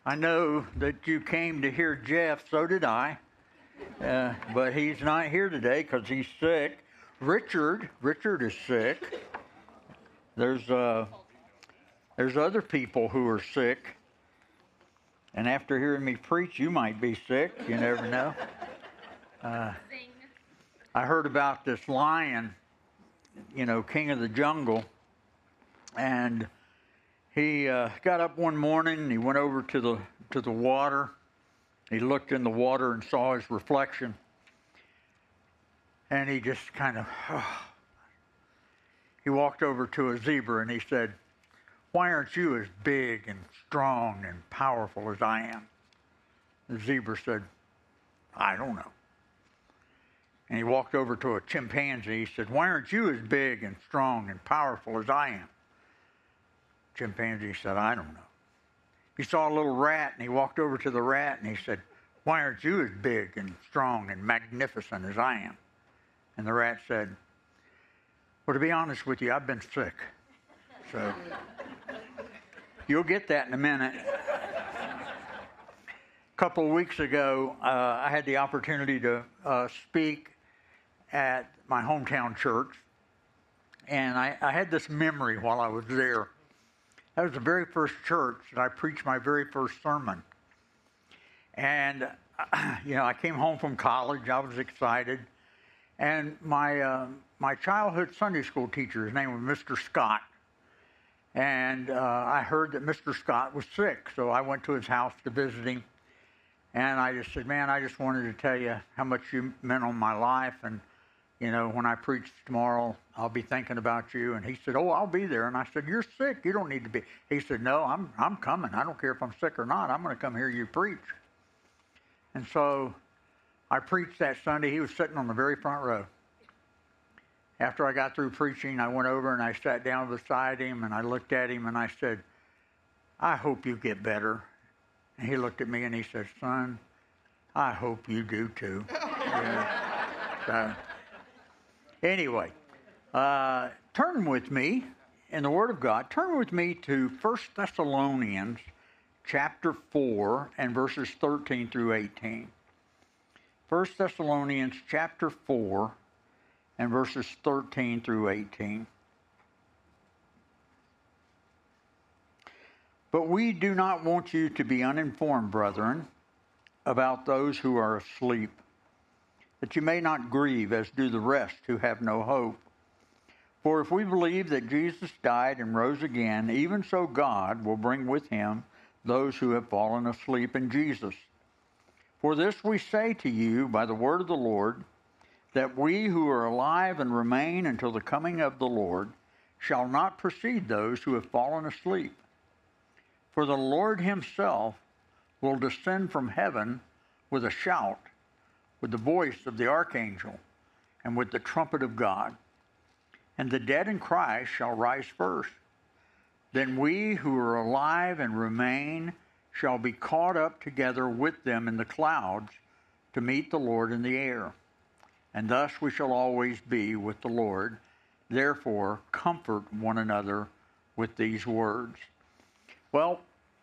I know that you came to hear Jeff, so did I. But he's not here today because he's sick. Richard is sick. There's other people who are sick. And after hearing me preach, you might be sick. You never know. I heard about this lion, king of the jungle. And he got up one morning and he went over to the water. He looked in the water and saw his reflection. And he just kind of, he walked over to a zebra and he said, "Why aren't you as big and strong and powerful as I am?" The zebra said, "I don't know." And he walked over to a chimpanzee. He said, "Why aren't you as big and strong and powerful as I am?" Chimpanzee said, "I don't know." He saw a little rat and he walked over to the rat and he said, "Why aren't you as big and strong and magnificent as I am?" And the rat said, "Well, to be honest with you, I've been sick. So you'll get that in a minute." A couple of weeks ago, I had the opportunity to speak at my hometown church. And I had this memory while I was there. That was the very first church that I preached my very first sermon. And, I came home from college. I was excited. And my childhood Sunday school teacher, his name was Mr. Scott. And I heard that Mr. Scott was sick. So I went to his house to visit him. And I just said, "Man, I just wanted to tell you how much you meant on my life. And, when I preach tomorrow, I'll be thinking about you." And he said, "Oh, I'll be there." And I said, "You're sick. You don't need to be." He said, "No, I'm coming. I don't care if I'm sick or not. I'm going to come hear you preach." And so I preached that Sunday. He was sitting on the very front row. After I got through preaching, I went over and I sat down beside him and I looked at him and I said, "I hope you get better." And he looked at me and he said, "Son, I hope you do too." So, anyway, turn with me in the Word of God. Turn with me to 1 Thessalonians chapter 4 and verses 13 through 18. 1 Thessalonians chapter 4 and verses 13 through 18. "But we do not want you to be uninformed, brethren, about those who are asleep, that you may not grieve as do the rest who have no hope. For if we believe that Jesus died and rose again, even so God will bring with him those who have fallen asleep in Jesus. For this we say to you by the word of the Lord, that we who are alive and remain until the coming of the Lord shall not precede those who have fallen asleep. For the Lord himself will descend from heaven with a shout, with the voice of the archangel, and with the trumpet of God. And the dead in Christ shall rise first. Then we who are alive and remain shall be caught up together with them in the clouds to meet the Lord in the air. And thus we shall always be with the Lord. Therefore, comfort one another with these words." Well,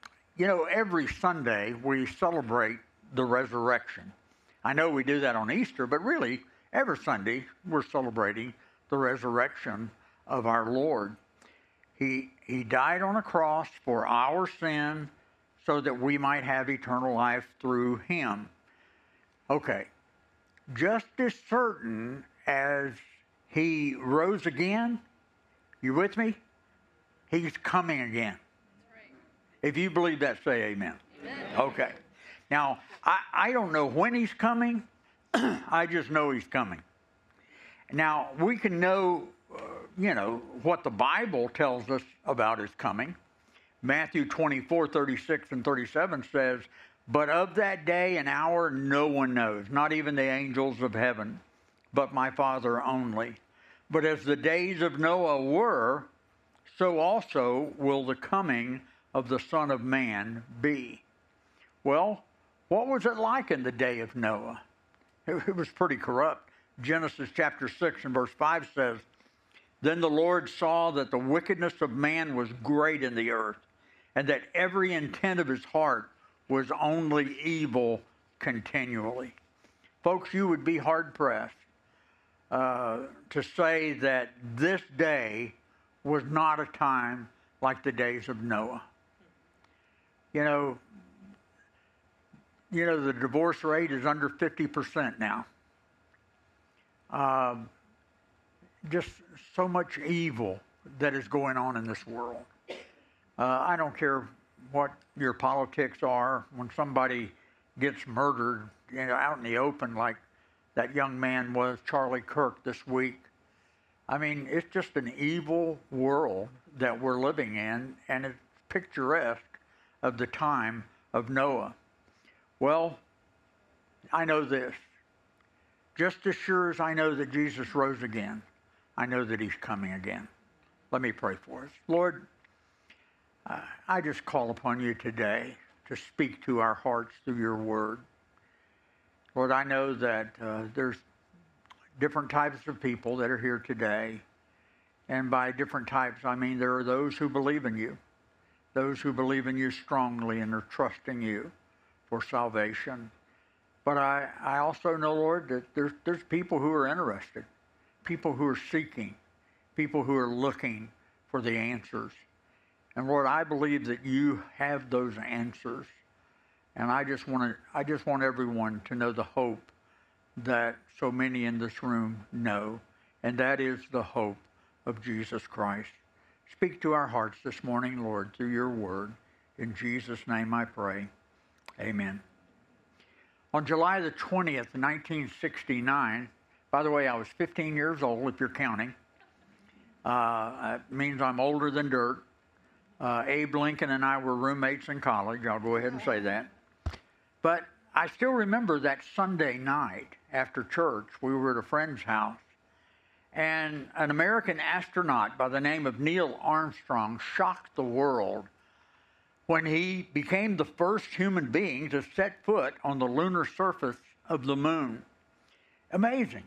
every Sunday we celebrate the resurrection. I know we do that on Easter, but really, every Sunday we're celebrating the resurrection of our Lord. He died on a cross for our sin so that we might have eternal life through him. Okay, just as certain as he rose again, you with me? He's coming again. If you believe that, say amen. Amen. Okay. Now, I don't know when he's coming. I just know he's coming. Now, we can know, what the Bible tells us about his coming. Matthew 24:36 and 37 says, "But of that day and hour no one knows, not even the angels of heaven, but my Father only. But as the days of Noah were, so also will the coming of the Son of Man be." Well, what was it like in the day of Noah? It was pretty corrupt. Genesis chapter 6 and verse 5 says, "Then the Lord saw that the wickedness of man was great in the earth, and that every intent of his heart was only evil continually. Folks, you would be hard-pressed to say that this day was not a time like the days of Noah. You know, the divorce rate is under 50% now. Just so much evil that is going on in this world. I don't care what your politics are. When somebody gets murdered, out in the open, like that young man was, Charlie Kirk, this week. I mean, it's just an evil world that we're living in, and it's picturesque of the time of Noah. Well, I know this. Just as sure as I know that Jesus rose again, I know that he's coming again. Let me pray for us. Lord, I just call upon you today to speak to our hearts through your word. Lord, I know that there's different types of people that are here today. And by different types, I mean there are those who believe in you, those who believe in you strongly and are trusting you for salvation. But I also know, Lord, that there's people who are interested, people who are seeking, people who are looking for the answers. And Lord, I believe that you have those answers. And I just want everyone to know the hope that so many in this room know, and that is the hope of Jesus Christ. Speak to our hearts this morning, Lord, through your word. In Jesus' name I pray. Amen. On July the 20th, 1969, by the way, I was 15 years old, if you're counting. It means I'm older than dirt. Abe Lincoln and I were roommates in college. I'll go ahead and say that. But I still remember that Sunday night after church. We were at a friend's house. And an American astronaut by the name of Neil Armstrong shocked the world when he became the first human being to set foot on the lunar surface of the moon. Amazing.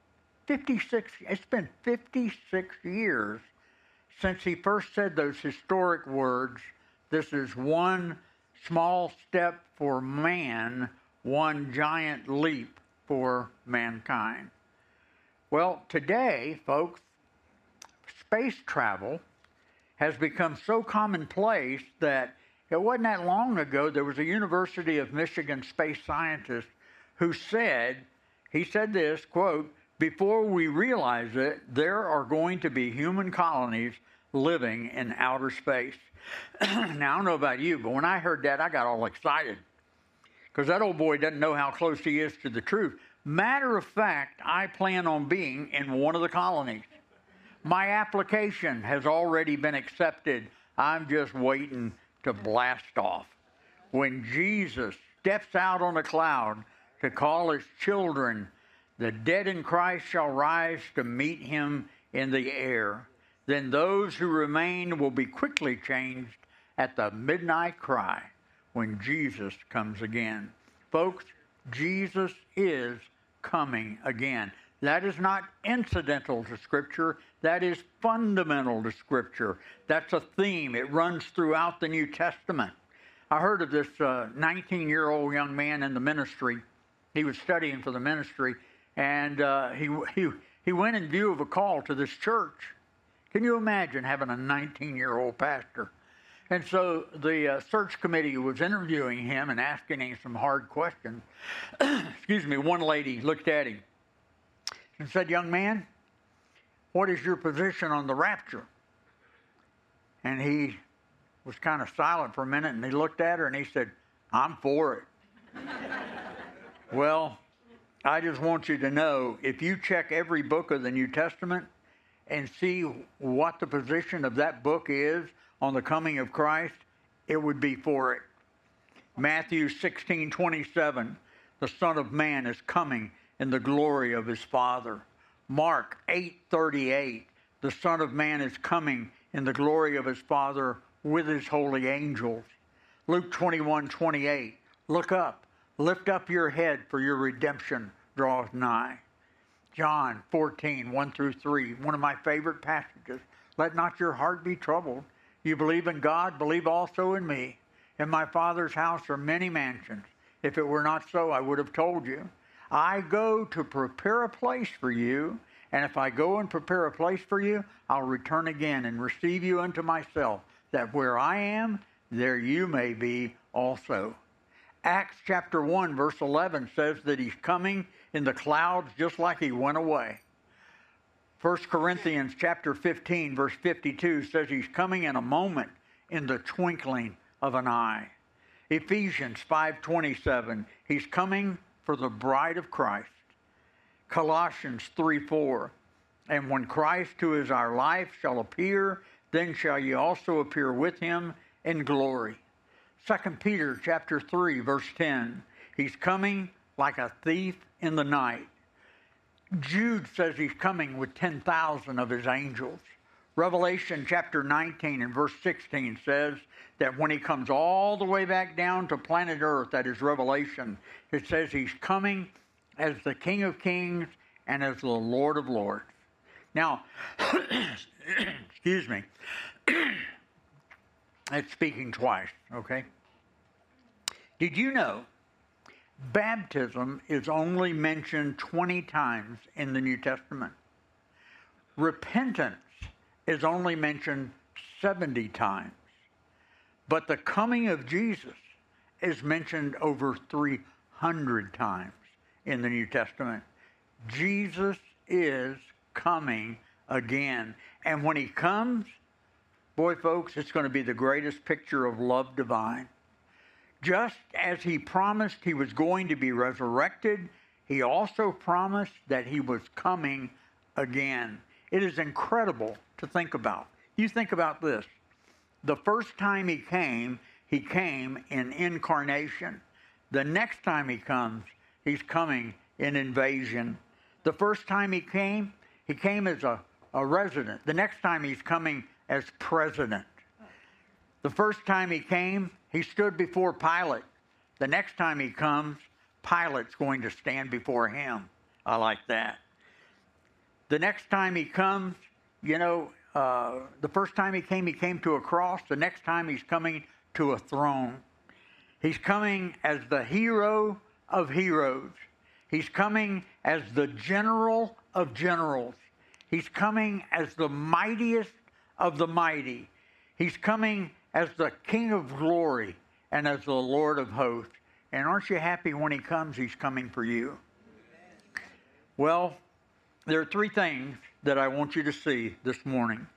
It's been 56 years since he first said those historic words, "This is one small step for man, one giant leap for mankind." Well, today, folks, space travel has become so commonplace that it wasn't that long ago there was a University of Michigan space scientist who said this, quote, "Before we realize it, there are going to be human colonies living in outer space." Now, I don't know about you, but when I heard that, I got all excited because that old boy doesn't know how close he is to the truth. Matter of fact, I plan on being in one of the colonies. My application has already been accepted. I'm just waiting to blast off. When Jesus steps out on a cloud to call his children, the dead in Christ shall rise to meet him in the air. Then those who remain will be quickly changed at the midnight cry when Jesus comes again. Folks, Jesus is coming again. That is not incidental to Scripture. That is fundamental to Scripture. That's a theme. It runs throughout the New Testament. I heard of this 19-year-old young man in the ministry. He was studying for the ministry, and he went in view of a call to this church. Can you imagine having a 19-year-old pastor? And so the search committee was interviewing him and asking him some hard questions. Excuse me, one lady looked at him and said, "Young man, what is your position on the rapture?" And he was kind of silent for a minute, and he looked at her and he said, "I'm for it." Well, I just want you to know, if you check every book of the New Testament and see what the position of that book is on the coming of Christ, it would be for it. Matthew 16:27, the Son of Man is coming in the glory of his Father. Mark 8:38, the Son of Man is coming in the glory of his Father with his holy angels. Luke 21:28, look up, lift up your head, for your redemption draweth nigh. John 14:1-3, one of my favorite passages. Let not your heart be troubled. You believe in God, believe also in me. In my Father's house are many mansions. If it were not so, I would have told you. I go to prepare a place for you, and if I go and prepare a place for you, I'll return again and receive you unto myself, that where I am, there you may be also. Acts chapter 1, verse 11 says that he's coming in the clouds just like he went away. 1 Corinthians chapter 15, verse 52 says he's coming in a moment, in the twinkling of an eye. Ephesians 5:27, he's coming for the bride of Christ. Colossians 3:4, and when Christ, who is our life, shall appear, then shall ye also appear with him in glory. 2 Peter chapter 3, verse 10, he's coming like a thief in the night. Jude says he's coming with 10,000 of his angels. Revelation chapter 19 and verse 16 says that when he comes all the way back down to planet Earth, that is Revelation, it says he's coming as the King of Kings and as the Lord of Lords. Now, excuse me, it's speaking twice, okay? Did you know baptism is only mentioned 20 times in the New Testament? Repentance is only mentioned 70 times. But the coming of Jesus is mentioned over 300 times in the New Testament. Jesus is coming again. And when he comes, boy, folks, it's going to be the greatest picture of love divine. Just as he promised he was going to be resurrected, he also promised that he was coming again. It is incredible to think about. You think about this. The first time he came in incarnation. The next time he comes, he's coming in invasion. The first time he came as a resident. The next time he's coming as president. The first time he came, he stood before Pilate. The next time he comes, Pilate's going to stand before him. I like that. The next time he comes, the first time he came to a cross. The next time he's coming to a throne. He's coming as the hero of heroes. He's coming as the general of generals. He's coming as the mightiest of the mighty. He's coming as the King of glory and as the Lord of hosts. And aren't you happy when he comes, he's coming for you? Well, there are three things that I want you to see this morning.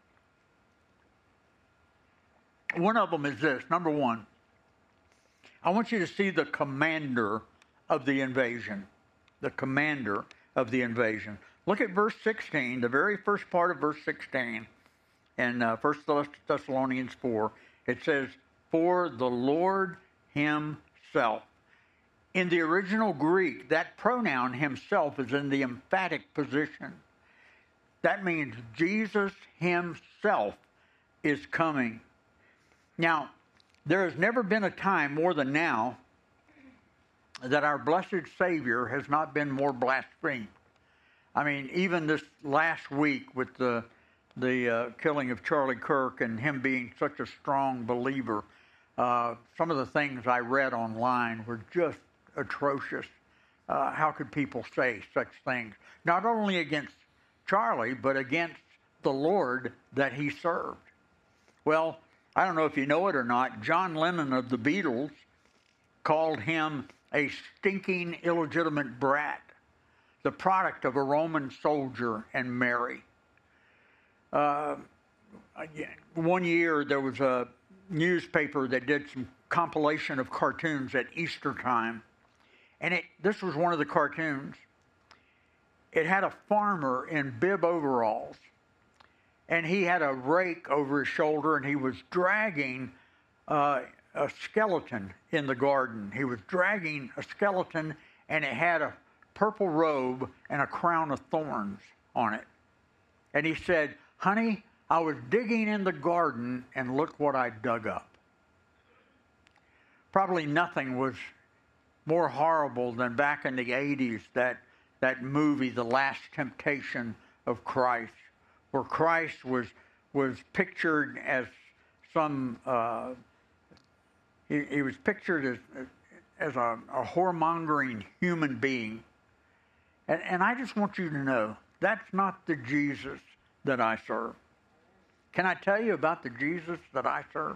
One of them is this. Number one, I want you to see the commander of the invasion. The commander of the invasion. Look at verse 16, the very first part of verse 16 in 1 Thessalonians 4. It says, for the Lord himself. In the original Greek, that pronoun himself is in the emphatic position. That means Jesus himself is coming. Now, there has never been a time more than now that our blessed Savior has not been more blasphemed. I mean, even this last week with the killing of Charlie Kirk and him being such a strong believer, some of the things I read online were just atrocious. How could people say such things? Not only against Charlie, but against the Lord that he served. Well, I don't know if you know it or not, John Lennon of the Beatles called him a stinking, illegitimate brat, the product of a Roman soldier and Mary. One year there was a newspaper that did some compilation of cartoons at Easter time. And this was one of the cartoons. It had a farmer in bib overalls. And he had a rake over his shoulder, and he was dragging a skeleton in the garden. He was dragging a skeleton, and it had a purple robe and a crown of thorns on it. And he said, honey, I was digging in the garden, and look what I dug up. Probably nothing was more horrible than back in the 80s, that movie, The Last Temptation of Christ, where Christ was pictured as some He was pictured as a whoremongering human being. And I just want you to know, that's not the Jesus that I serve. Can I tell you about the Jesus that I serve?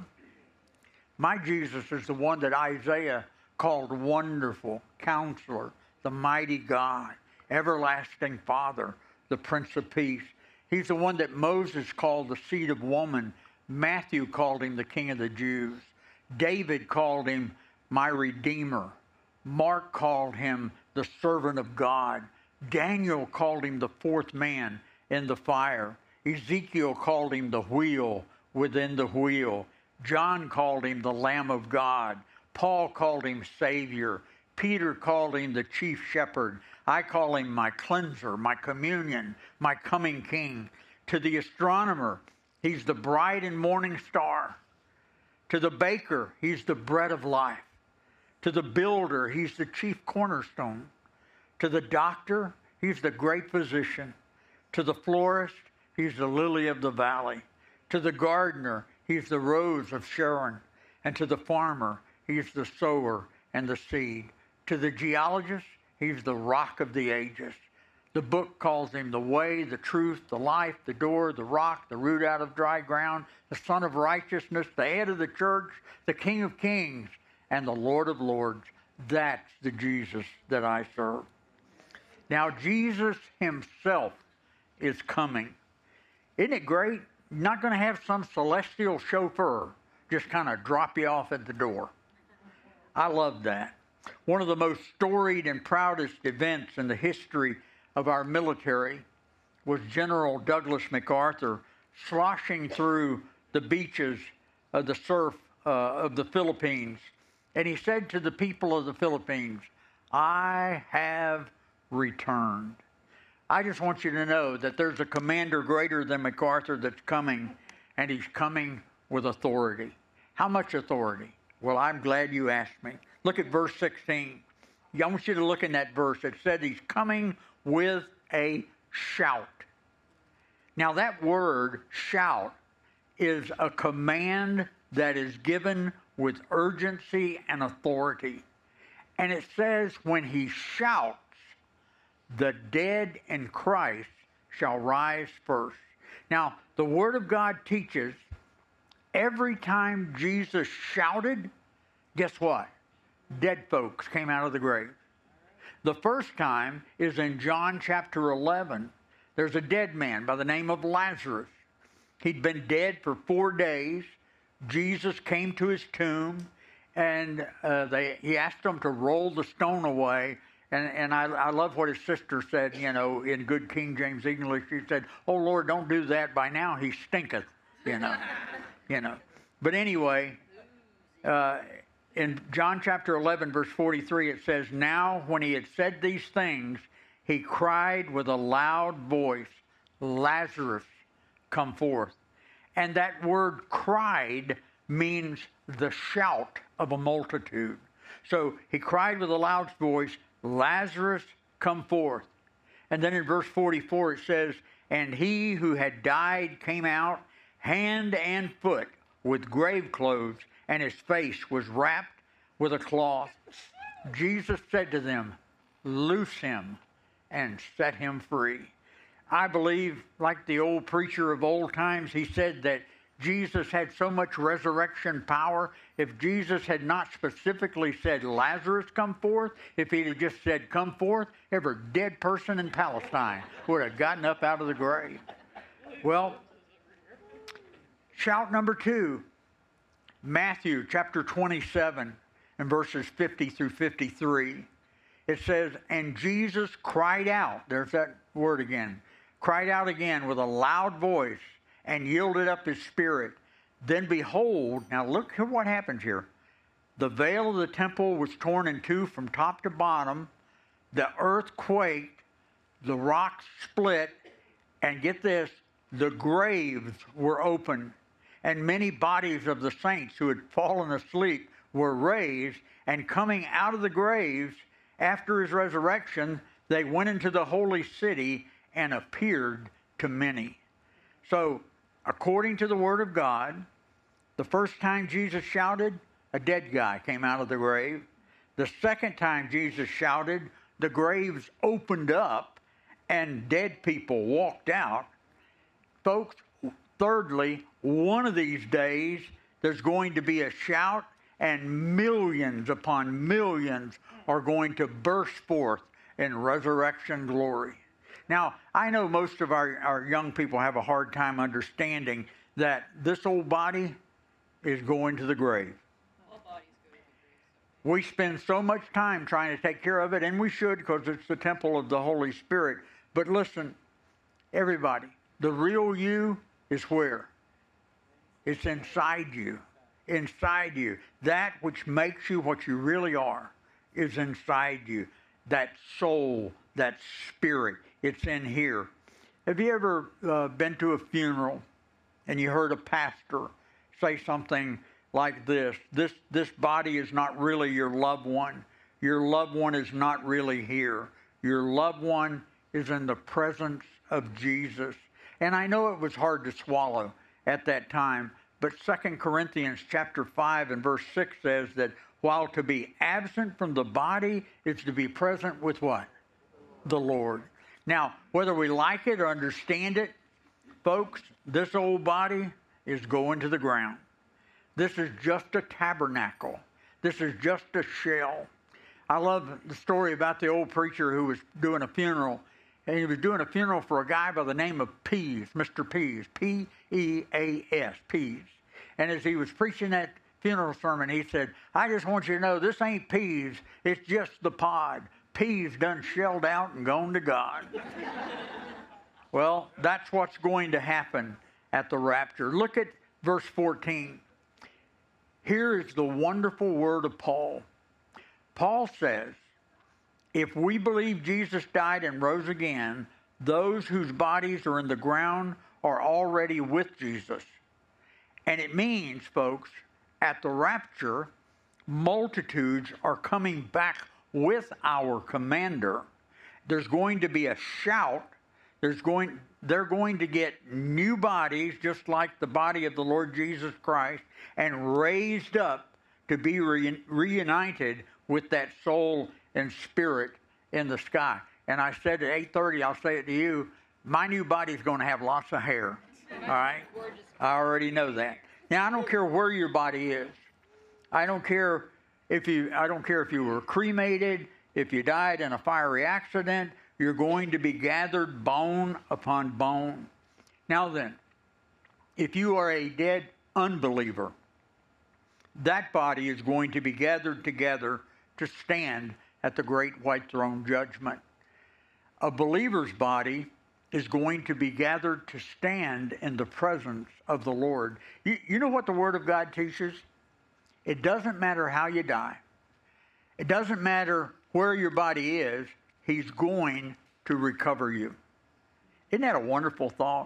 My Jesus is the one that Isaiah called Wonderful, Counselor, the Mighty God, Everlasting Father, the Prince of Peace. He's the one that Moses called the Seed of Woman. Matthew called him the King of the Jews. David called him my Redeemer. Mark called him the Servant of God. Daniel called him the fourth man in the fire. Ezekiel called him the wheel within the wheel. John called him the Lamb of God. Paul called him Savior. Peter called him the chief shepherd. I call him my cleanser, my communion, my coming king. To the astronomer, he's the bright and morning star. To the baker, he's the bread of life. To the builder, he's the chief cornerstone. To the doctor, he's the great physician. To the florist, he's the lily of the valley. To the gardener, he's the rose of Sharon. And to the farmer, he's the sower and the seed. To the geologist, he's the rock of the ages. The book calls him the way, the truth, the life, the door, the rock, the root out of dry ground, the Son of righteousness, the head of the church, the King of kings, and the Lord of lords. That's the Jesus that I serve. Now, Jesus himself is coming. Isn't it great? You're not going to have some celestial chauffeur just kind of drop you off at the door. I love that. One of the most storied and proudest events in the history of our military was General Douglas MacArthur sloshing through the beaches of the surf of the Philippines. And he said to the people of the Philippines, I have returned. I just want you to know that there's a commander greater than MacArthur that's coming, and he's coming with authority. How much authority? Well, I'm glad you asked me. Look at verse 16. I want you to look in that verse. It said he's coming with a shout. Now that word, shout, is a command that is given with urgency and authority. And it says when he shouts, the dead in Christ shall rise first. Now, the Word of God teaches every time Jesus shouted, guess what? Dead folks came out of the grave. The first time is in John chapter 11. There's a dead man by the name of Lazarus. He'd been dead for 4 days. Jesus came to his tomb, and he asked them to roll the stone away. And I love what his sister said, you know, in good King James English. She said, oh, Lord, don't do that. By now he stinketh, you know. But anyway, in John chapter 11, verse 43, it says, now when he had said these things, he cried with a loud voice, Lazarus, come forth. And that word cried means the shout of a multitude. So he cried with a loud voice, Lazarus, come forth. And then in verse 44 it says, and he who had died came out, hand and foot, with grave clothes, and his face was wrapped with a cloth. Jesus said to them, loose him and set him free. I believe, like the old preacher of old times, he said that Jesus had so much resurrection power. If Jesus had not specifically said, Lazarus, come forth, if he had just said, come forth, every dead person in Palestine would have gotten up out of the grave. Well, shout number 2, Matthew chapter 27 and verses 50 through 53. It says, and Jesus cried out, there's that word again, cried out again with a loud voice, and yielded up his spirit. Then behold, now look at what happens here. The veil of the temple was torn in two from top to bottom. The earth quaked. The rocks split. And get this, the graves were opened. And many bodies of the saints who had fallen asleep were raised. And coming out of the graves after his resurrection, they went into the holy city and appeared to many. So, according to the Word of God, the first time Jesus shouted, a dead guy came out of the grave. The second time Jesus shouted, the graves opened up and dead people walked out. Folks, thirdly, one of these days there's going to be a shout and millions upon millions are going to burst forth in resurrection glory. Now, I know most of our young people have a hard time understanding that this old body is going to the grave. We spend so much time trying to take care of it, and we should, because it's the temple of the Holy Spirit. But listen, everybody, the real you is where? It's inside you. Inside you. That which makes you what you really are is inside you. That soul, that spirit, it's in here. Have you ever been to a funeral and you heard a pastor say something like this? This body is not really your loved one. Your loved one is not really here. Your loved one is in the presence of Jesus. And I know it was hard to swallow at that time, but 2 Corinthians chapter 5 and verse 6 says that while to be absent from the body is to be present with what? The Lord. Now, whether we like it or understand it, folks, this old body is going to the ground. This is just a tabernacle. This is just a shell. I love the story about the old preacher who was doing a funeral. And he was doing a funeral for a guy by the name of Pease, Mr. Pease, P-E-A-S, Pease. And as he was preaching that funeral sermon, he said, I just want you to know this ain't Pease, it's just the pod. Pease done shelled out and gone to God. Well, that's what's going to happen at the rapture. Look at verse 14. Here is the wonderful word of Paul. Paul says, if we believe Jesus died and rose again, those whose bodies are in the ground are already with Jesus. And it means, folks, at the rapture, multitudes are coming back with our commander. There's going to be a shout. They're going to get new bodies, just like the body of the Lord Jesus Christ, and raised up to be reunited with that soul and spirit in the sky. And I said at 8:30, I'll say it to you, my new body's going to have lots of hair. All right? I already know that. Now, I don't care where your body is. I don't care if you were cremated, if you died in a fiery accident, you're going to be gathered bone upon bone. Now then, if you are a dead unbeliever, that body is going to be gathered together to stand at the great white throne judgment. A believer's body is going to be gathered to stand in the presence of the Lord. You know what the Word of God teaches? It doesn't matter how you die. It doesn't matter where your body is. He's going to recover you. Isn't that a wonderful thought?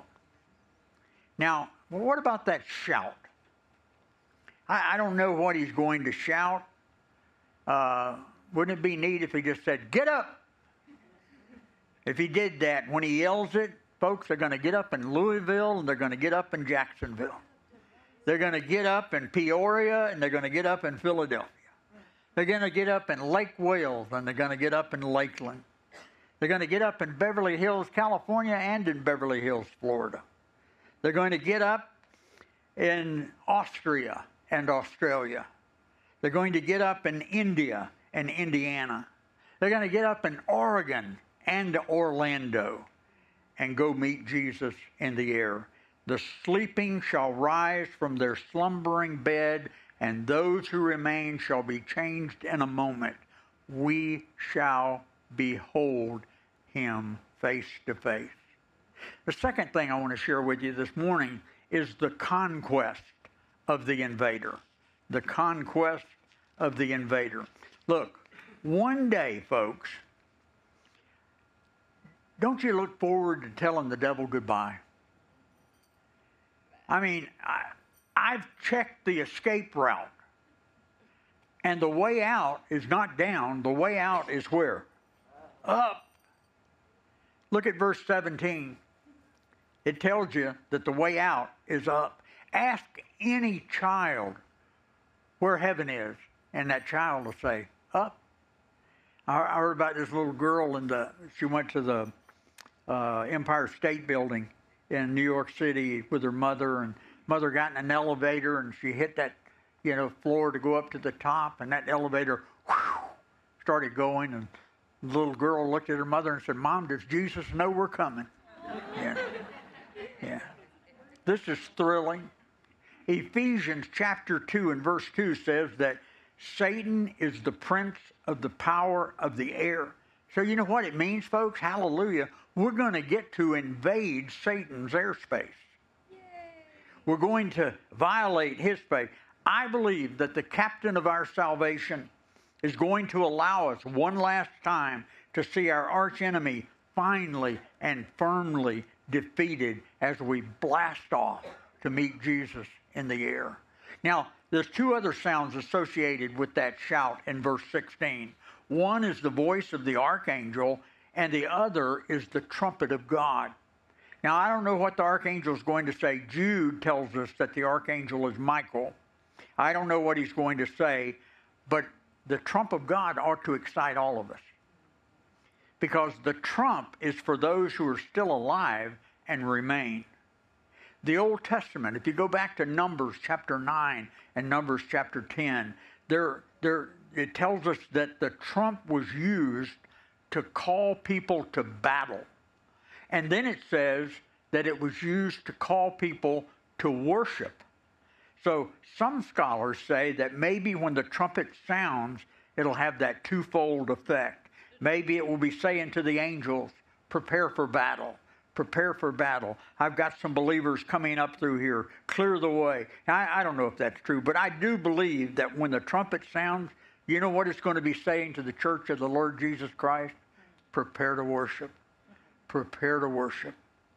Now, what about that shout? I don't know what he's going to shout. Wouldn't it be neat if he just said, get up? If he did that, when he yells it, folks, they're going to get up in Louisville and they're going to get up in Jacksonville. They're going to get up in Peoria and they're going to get up in Philadelphia. They're going to get up in Lake Wales and they're going to get up in Lakeland. They're going to get up in Beverly Hills, California, and in Beverly Hills, Florida. They're going to get up in Austria and Australia. They're going to get up in India and Indiana. They're going to get up in Oregon and Orlando and go meet Jesus in the air. The sleeping shall rise from their slumbering bed, and those who remain shall be changed in a moment. We shall behold him face to face. The second thing I want to share with you this morning is the conquest of the invader. The conquest of the invader. Look, one day, folks, don't you look forward to telling the devil goodbye? I mean, I've checked the escape route, and the way out is not down. The way out is where? Up. Look at verse 17. It tells you that the way out is up. Ask any child where heaven is. And that child will say, up. I heard about this little girl, she went to the Empire State Building in New York City with her mother, and mother got in an elevator, and she hit that, floor to go up to the top, and that elevator started going, and the little girl looked at her mother and said, Mom, does Jesus know we're coming? Yeah. This is thrilling. Ephesians chapter 2 and verse 2 says that Satan is the prince of the power of the air. So you know what it means, folks? Hallelujah. We're going to get to invade Satan's airspace. Yay. We're going to violate his space. I believe that the captain of our salvation is going to allow us one last time to see our archenemy finally and firmly defeated as we blast off to meet Jesus in the air. Now, there's two other sounds associated with that shout in verse 16. One is the voice of the archangel, and the other is the trumpet of God. Now, I don't know what the archangel is going to say. Jude tells us that the archangel is Michael. I don't know what he's going to say, but the trump of God ought to excite all of us. Because the trump is for those who are still alive and remain. The Old Testament, if you go back to Numbers chapter 9 and Numbers chapter 10, it tells us that the trump was used to call people to battle. And then it says that it was used to call people to worship. So some scholars say that maybe when the trumpet sounds, it'll have that twofold effect. Maybe it will be saying to the angels, prepare for battle. Prepare for battle. I've got some believers coming up through here. Clear the way. Now, I don't know if that's true, but I do believe that when the trumpet sounds, you know what it's going to be saying to the church of the Lord Jesus Christ? Prepare to worship. Prepare to worship.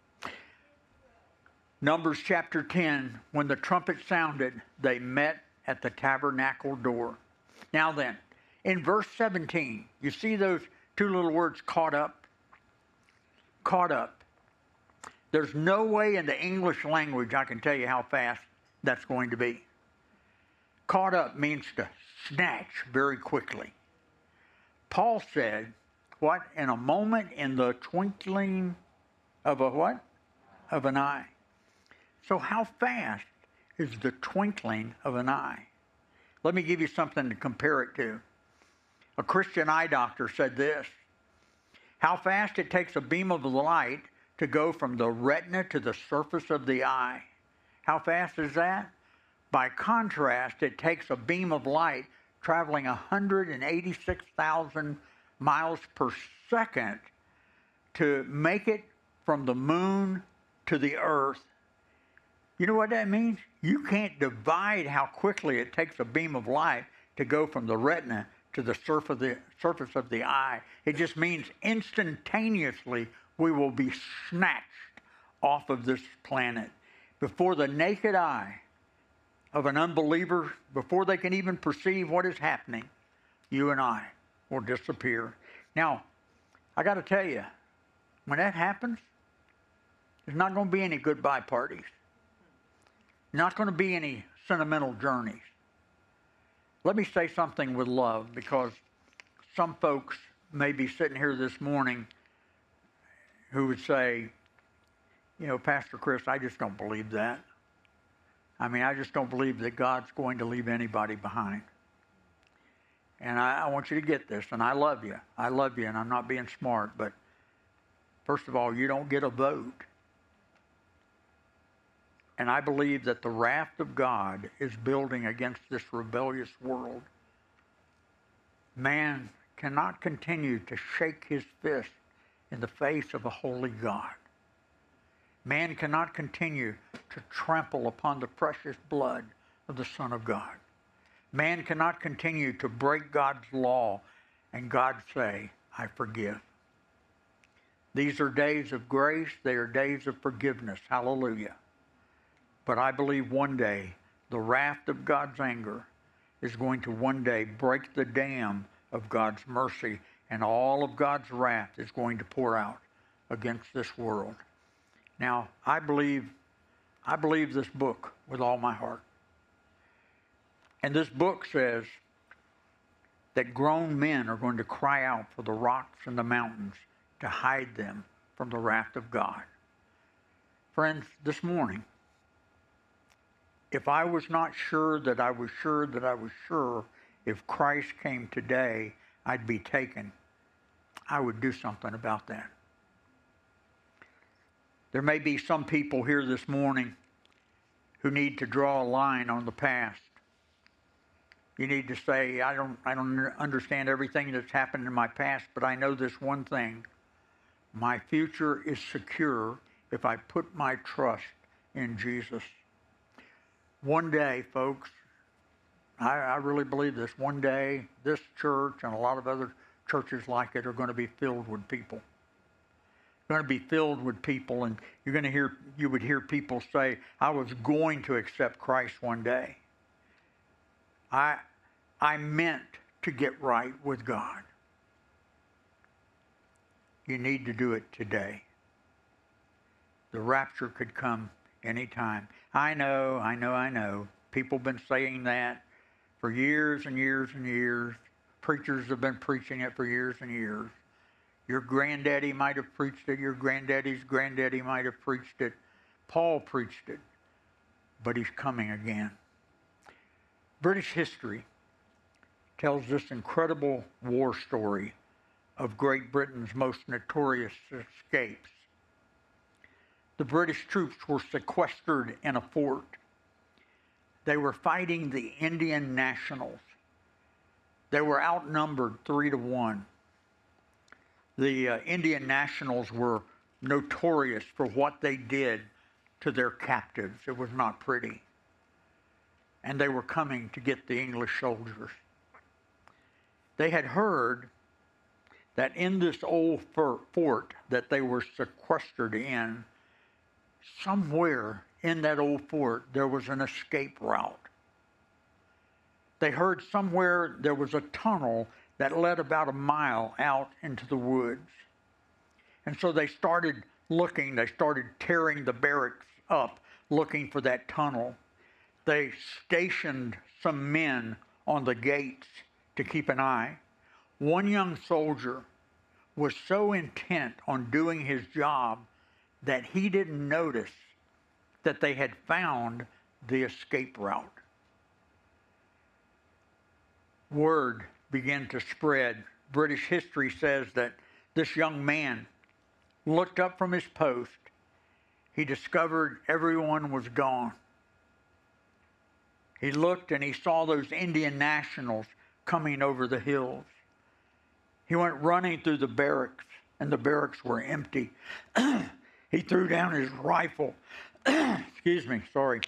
Numbers chapter 10, when the trumpet sounded, they met at the tabernacle door. Now then, in verse 17, you see those two little words, caught up? Caught up. There's no way in the English language I can tell you how fast that's going to be. Caught up means to snatch very quickly. Paul said, what? In a moment, in the twinkling of a what? Of an eye. So how fast is the twinkling of an eye? Let me give you something to compare it to. A Christian eye doctor said this: how fast it takes a beam of light to go from the retina to the surface of the eye. How fast is that? By contrast, it takes a beam of light traveling 186,000 miles per second to make it from the moon to the earth. You know what that means? You can't divide how quickly it takes a beam of light to go from the retina to the surface of the eye. It just means instantaneously we will be snatched off of this planet. Before the naked eye of an unbeliever, before they can even perceive what is happening, you and I will disappear. Now, I got to tell you, when that happens, there's not going to be any goodbye parties. Not going to be any sentimental journeys. Let me say something with love, because some folks may be sitting here this morning who would say, you know, Pastor Chris, I just don't believe that. I mean, I just don't believe that God's going to leave anybody behind. And I want you to get this, and I love you. I love you, and I'm not being smart, but first of all, you don't get a vote. And I believe that the wrath of God is building against this rebellious world. Man cannot continue to shake his fist in the face of a holy God. Man cannot continue to trample upon the precious blood of the Son of God. Man cannot continue to break God's law and God say, I forgive. These are days of grace. They are days of forgiveness. Hallelujah. But I believe one day the wrath of God's anger is going to one day break the dam of God's mercy, and all of God's wrath is going to pour out against this world. Now, I believe this book with all my heart. And this book says that grown men are going to cry out for the rocks and the mountains to hide them from the wrath of God. Friends, this morning, if I was not sure that I was sure that I was sure if Christ came today, I'd be taken, I would do something about that. There may be some people here this morning who need to draw a line on the past. You need to say, I don't understand everything that's happened in my past, but I know this one thing. My future is secure if I put my trust in Jesus. One day, folks, I really believe this. One day, this church and a lot of other churches like it are going to be filled with people. Going to be filled with people, and you would hear people say, I was going to accept Christ one day. I meant to get right with God. You need to do it today. The rapture could come anytime. I know. People have been saying that for years and years and years. Preachers have been preaching it for years and years. Your granddaddy might have preached it. Your granddaddy's granddaddy might have preached it. Paul preached it. But he's coming again. British history tells this incredible war story of Great Britain's most notorious escapes. The British troops were sequestered in a fort. They were fighting the Indian Nationals. They were outnumbered 3-1. The Indian Nationals were notorious for what they did to their captives. It was not pretty. And they were coming to get the English soldiers. They had heard that in this old fort that they were sequestered in, somewhere in that old fort there was an escape route. They heard somewhere there was a tunnel that led about a mile out into the woods. And so they started looking, they started tearing the barracks up, looking for that tunnel. They stationed some men on the gates to keep an eye. One young soldier was so intent on doing his job that he didn't notice that they had found the escape route. Word began to spread. British history says that this young man looked up from his post. He discovered everyone was gone. He looked and he saw those Indian Nationals coming over the hills. He went running through the barracks, and the barracks were empty. He threw down his rifle. Excuse me, sorry.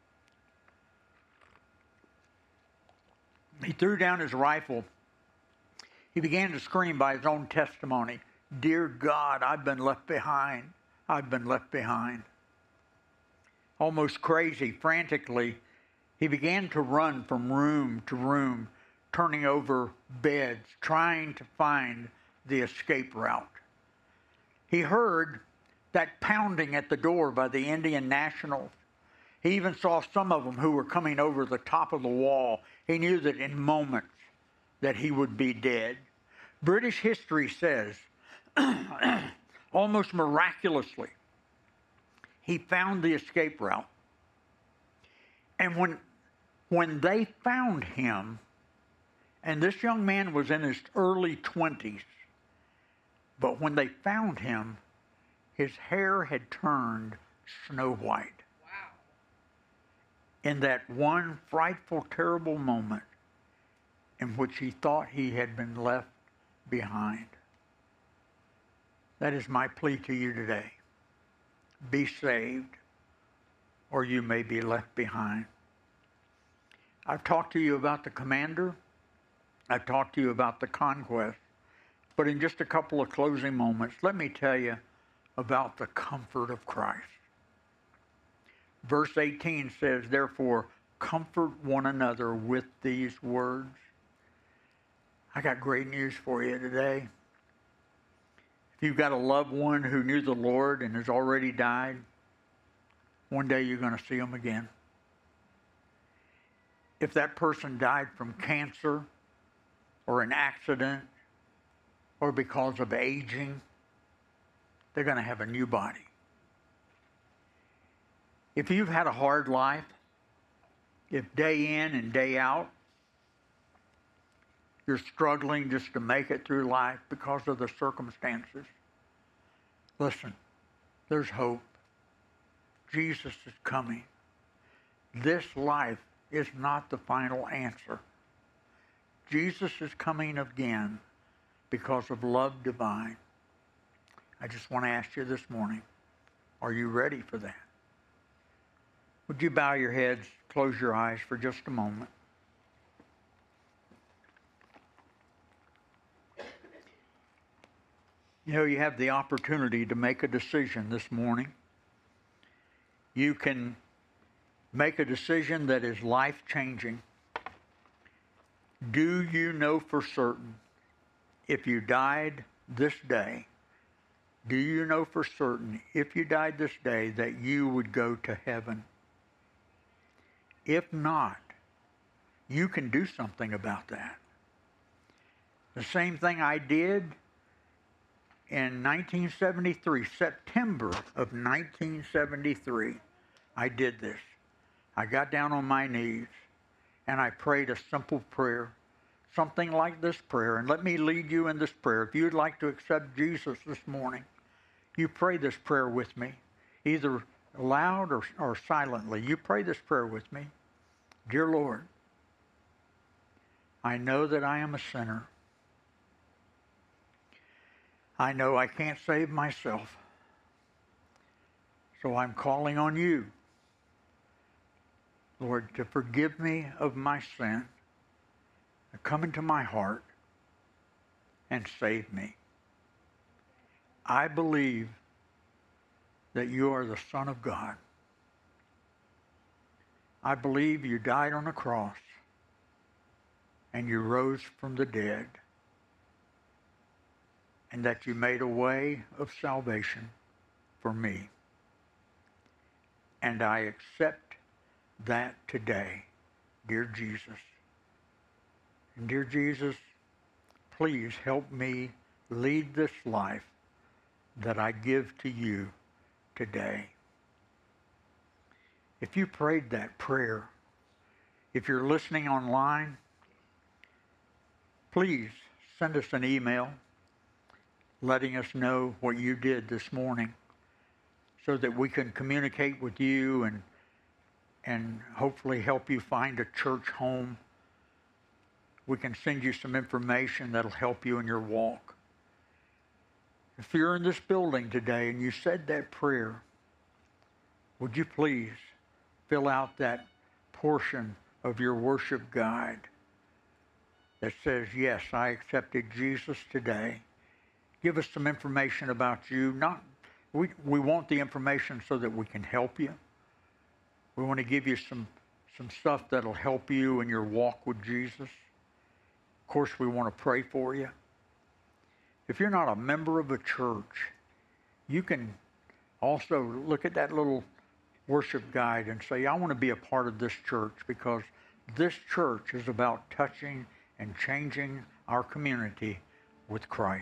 He threw down his rifle. He began to scream by his own testimony, "Dear God, I've been left behind. I've been left behind." Almost crazy, frantically, he began to run from room to room, turning over beds, trying to find the escape route. He heard that pounding at the door by the Indian Nationals. He even saw some of them who were coming over the top of the wall. He knew that in moments that he would be dead. British history says, almost miraculously, he found the escape route. And when they found him, and this young man was in his early 20s, but when they found him, his hair had turned snow white. Wow. In that one frightful, terrible moment in which he thought he had been left behind. That is my plea to you today. Be saved, or you may be left behind. I've talked to you about the commander. I've talked to you about the conquest. But in just a couple of closing moments, let me tell you about the comfort of Christ. Verse 18 says, "Therefore, comfort one another with these words." I got great news for you today. If you've got a loved one who knew the Lord and has already died, one day you're going to see them again. if that person died from cancer or an accident or because of aging, they're going to have a new body. If you've had a hard life, if day in and day out, you're struggling just to make it through life because of the circumstances, listen, there's hope. Jesus is coming. This life is not the final answer. Jesus is coming again because of love divine. I just want to ask you this morning, are you ready for that? Would you bow your heads, close your eyes for just a moment? You know, you have the opportunity to make a decision this morning. You can make a decision that is life-changing. Do you know for certain, if you died this day, do you know for certain, if you died this day, that you would go to heaven? If not, you can do something about that. The same thing I did in 1973, September of 1973, I did this. I got down on my knees and I prayed a simple prayer, something like this prayer. And let me lead you in this prayer. If you'd like to accept Jesus this morning, you pray this prayer with me, either loud or silently. You pray this prayer with me. Dear Lord, I know that I am a sinner. I know I can't save myself. So I'm calling on you, Lord, to forgive me of my sin, to come into my heart and save me. I believe that you are the Son of God. I believe you died on the cross and you rose from the dead, and that you made a way of salvation for me. And I accept that today, dear Jesus. And dear Jesus, please help me lead this life that I give to you today. If you prayed that prayer, if you're listening online, please send us an email letting us know what you did this morning so that we can communicate with you and hopefully help you find a church home. We can send you some information that'll help you in your walk. If you're in this building today and you said that prayer, would you please fill out that portion of your worship guide that says, yes, I accepted Jesus today. Give us some information about you. We want the information so that we can help you. We want to give you some stuff that'll help you in your walk with Jesus. Of course, we want to pray for you. If you're not a member of a church, you can also look at that little worship guide and say, I want to be a part of this church, because this church is about touching and changing our community with Christ.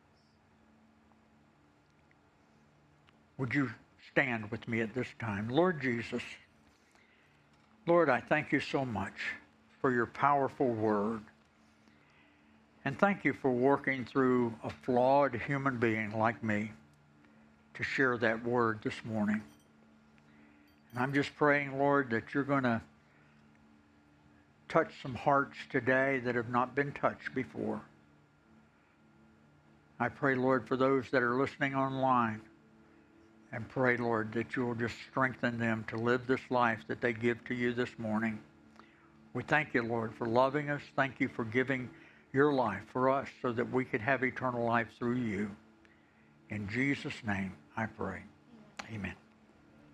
Would you stand with me at this time? Lord Jesus, Lord, I thank you so much for your powerful word. And thank you for working through a flawed human being like me to share that word this morning. And I'm just praying, Lord, that you're going to touch some hearts today that have not been touched before. I pray, Lord, for those that are listening online, and pray, Lord, that you will just strengthen them to live this life that they give to you this morning. We thank you, Lord, for loving us. Thank you for giving your life for us so that we could have eternal life through you. In Jesus' name I pray. Amen.